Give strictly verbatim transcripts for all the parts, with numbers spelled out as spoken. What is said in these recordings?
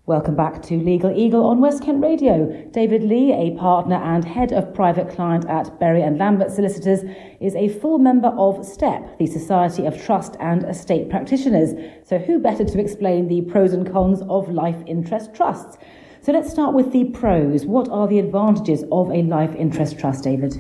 Welcome back to Legal Eagle on West Kent Radio. David Lee, a partner and head of private client at Berry and Lambert Solicitors, is a full member of STEP, the Society of Trust and Estate Practitioners. So who better to explain the pros and cons of life interest trusts? So let's start with the pros. What are the advantages of a life interest trust, David?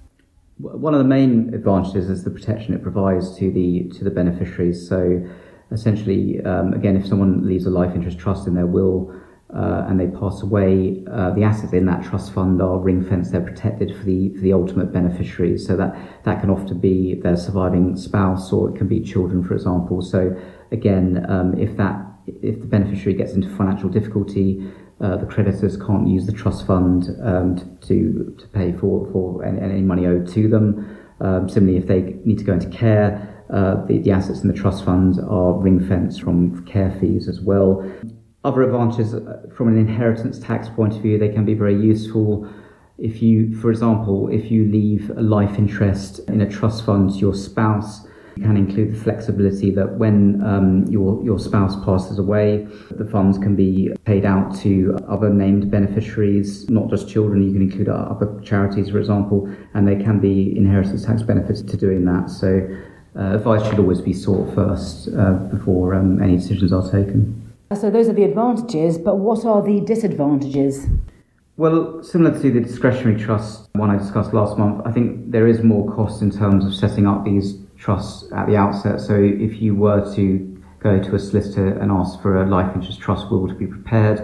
One of the main advantages is the protection it provides to the to the beneficiaries. So essentially, um, again, if someone leaves a life interest trust in their will uh, and they pass away, uh, the assets in that trust fund are ring-fenced, they're protected for the for the ultimate beneficiaries. So that, that can often be their surviving spouse, or it can be children, for example. So again, um, if that if the beneficiary gets into financial difficulty, uh, the creditors can't use the trust fund um, to to pay for, for any, any money owed to them. Um, similarly, if they need to go into care, Uh, the, the assets in the trust fund are ring-fenced from care fees as well. Other advantages from an inheritance tax point of view, they can be very useful. If you, for example, if you leave a life interest in a trust fund to your spouse, you can include the flexibility that when um, your, your spouse passes away, the funds can be paid out to other named beneficiaries, not just children. You can include other charities, for example, and there can be inheritance tax benefits to doing that. So Uh, advice should always be sought first uh, before um, any decisions are taken. So those are the advantages, but what are the disadvantages? Well, similar to the discretionary trust one I discussed last month, I think there is more cost in terms of setting up these trusts at the outset. So if you were to go to a solicitor and ask for a life interest trust will to be prepared,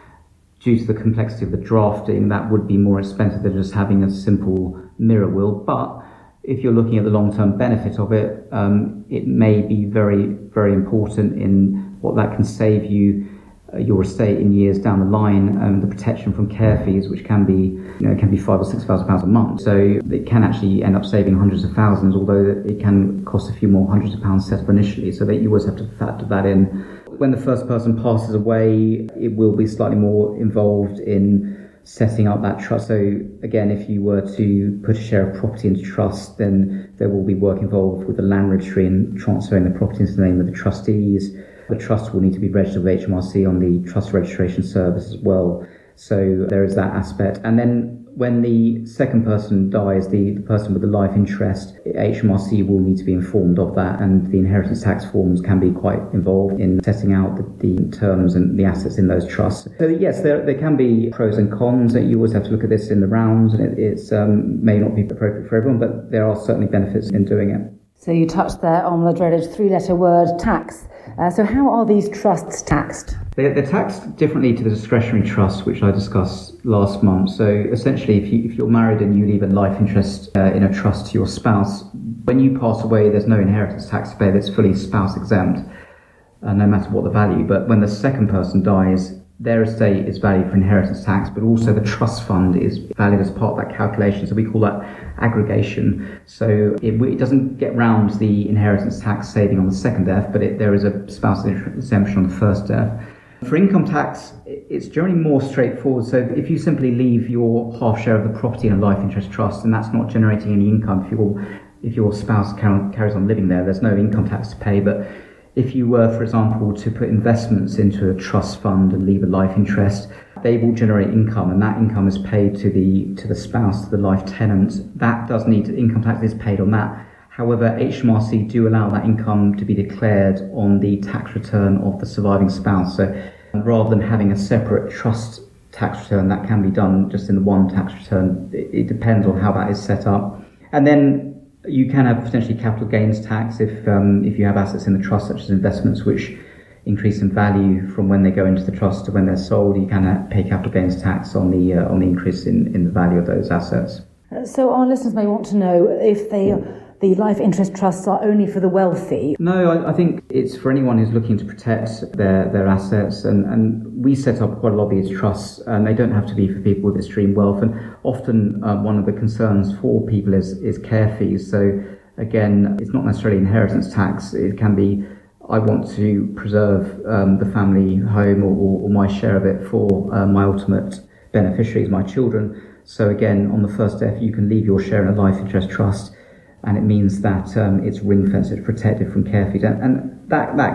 due to the complexity of the drafting, that would be more expensive than just having a simple mirror will. But if you're looking at the long-term benefit of it, um, it may be very, very important in what that can save you, uh, your estate in years down the line, and the protection from care fees, which can be, you know, it can be five or six thousand pounds a month. So it can actually end up saving hundreds of thousands, although it can cost a few more hundreds of pounds set up initially. So that you always have to factor that in. When the first person passes away, it will be slightly more involved in setting up that trust. So again, if you were to put a share of property into trust, then there will be work involved with the land registry and transferring the property into the name of the trustees. The trust will need to be registered with H M R C on the Trust Registration Service as well. So there is that aspect. And then when the second person dies, the, the person with the life interest, H M R C will need to be informed of that, and the inheritance tax forms can be quite involved in setting out the, the terms and the assets in those trusts. So yes, there, there can be pros and cons. You always have to look at this in the rounds, and it it's, um, may not be appropriate for everyone, but there are certainly benefits in doing it. So you touched there on the dreaded three-letter word, tax. Uh, so how are these trusts taxed? They're, they're taxed differently to the discretionary trust, which I discussed last month. So essentially, if, you, if you're married and you leave a life interest uh, in a trust to your spouse, when you pass away, there's no inheritance tax to pay. That's fully spouse exempt, uh, no matter what the value. But when the second person dies, their estate is valued for inheritance tax, but also the trust fund is valued as part of that calculation. So we call that aggregation. So it, it doesn't get round the inheritance tax saving on the second death, but it, there is a spouse exemption on the first death. For income tax, it's generally more straightforward. So if you simply leave your half share of the property in a life interest trust, and that's not generating any income, if your if your spouse carries on living there, there's no income tax to pay. But if you were, for example, to put investments into a trust fund and leave a life interest, they will generate income, and that income is paid to the to the spouse, to the life tenant. That does need to, income tax is paid on that. However, H M R C do allow that income to be declared on the tax return of the surviving spouse. So rather than having a separate trust tax return, that can be done just in the one tax return. It, it depends on how that is set up. And then you can have potentially capital gains tax if um, if you have assets in the trust, such as investments, which increase in value from when they go into the trust to when they're sold. You can pay capital gains tax on the uh, on the increase in, in the value of those assets. So our listeners may want to know if they the life interest trusts are only for the wealthy. No, I, I think it's for anyone who's looking to protect their, their assets, and, and we set up quite a lot of these trusts, and they don't have to be for people with extreme wealth. And often uh, one of the concerns for people is, is care fees. So again, it's not necessarily inheritance tax. It can be, I want to preserve um, the family home or, or, or my share of it for uh, my ultimate beneficiaries, my children. So again, on the first death, you can leave your share in a life interest trust, and it means that um, it's ring-fenced, it's protected from care fees. And, and that, that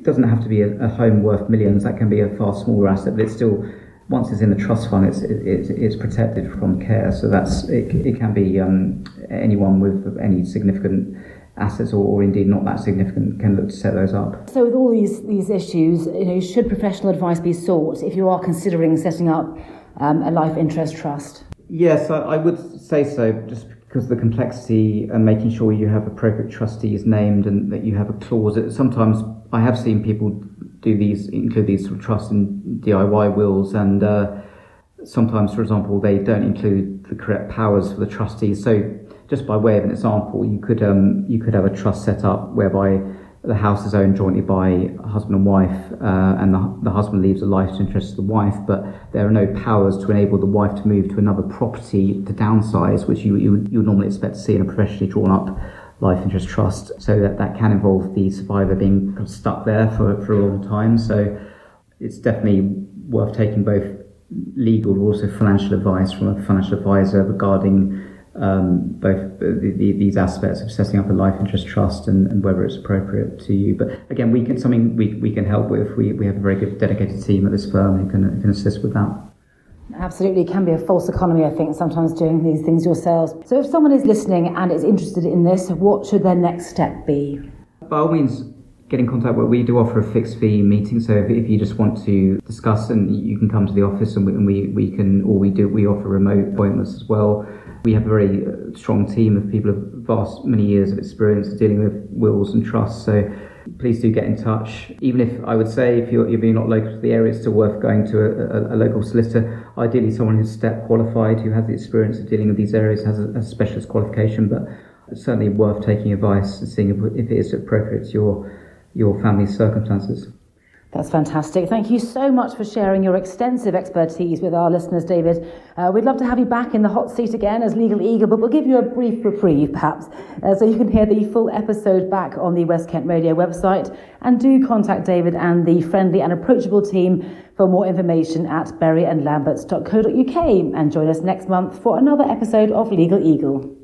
doesn't have to be a, a home worth millions. That can be a far smaller asset, but it's still, once it's in the trust fund, it's it, it's protected from care. So that's it. It can be um, anyone with any significant assets, or, or indeed not that significant, can look to set those up. So with all these these issues, you know, should professional advice be sought if you are considering setting up um, a life interest trust? Yes, I, I would say so, just because of the complexity and making sure you have appropriate trustees named and that you have a clause. Sometimes I have seen people do these, include these sort of trusts in D I Y wills, and uh, sometimes, for example, they don't include the correct powers for the trustees. So, just by way of an example, you could um, you could have a trust set up whereby the house is owned jointly by husband and wife, uh, and the, the husband leaves a life interest to the wife, but there are no powers to enable the wife to move to another property to downsize, which you you, you would normally expect to see in a professionally drawn up life interest trust. So that, that can involve the survivor being stuck there for, for a long time. So it's definitely worth taking both legal but also financial advice from a financial advisor regarding um, both the, the, these aspects of setting up a life interest trust and, and whether it's appropriate to you. But again, we can something we, we can help with. We we have a very good dedicated team at this firm who can who can assist with that. Absolutely, it can be a false economy, I think, sometimes doing these things yourselves. So if someone is listening and is interested in this, what should their next step be? By all means, get in contact. We do offer a fixed fee meeting, so if, if you just want to discuss, and you can come to the office, and we, and we, we can, or we do, we offer remote appointments as well. We have a very strong team of people with vast many years of experience dealing with wills and trusts, so please do get in touch. Even if, I would say, if you're, if you're not local to the area, it's still worth going to a, a, a local solicitor. Ideally someone who's step qualified, who has the experience of dealing with these areas, has a, a specialist qualification, but it's certainly worth taking advice and seeing if, if it is appropriate to your, your family's circumstances. That's fantastic. Thank you so much for sharing your extensive expertise with our listeners, David. Uh, we'd love to have you back in the hot seat again as Legal Eagle, but we'll give you a brief reprieve, perhaps, uh, so you can hear the full episode back on the West Kent Radio website. And do contact David and the friendly and approachable team for more information at berry and lamberts dot co dot uk. And join us next month for another episode of Legal Eagle.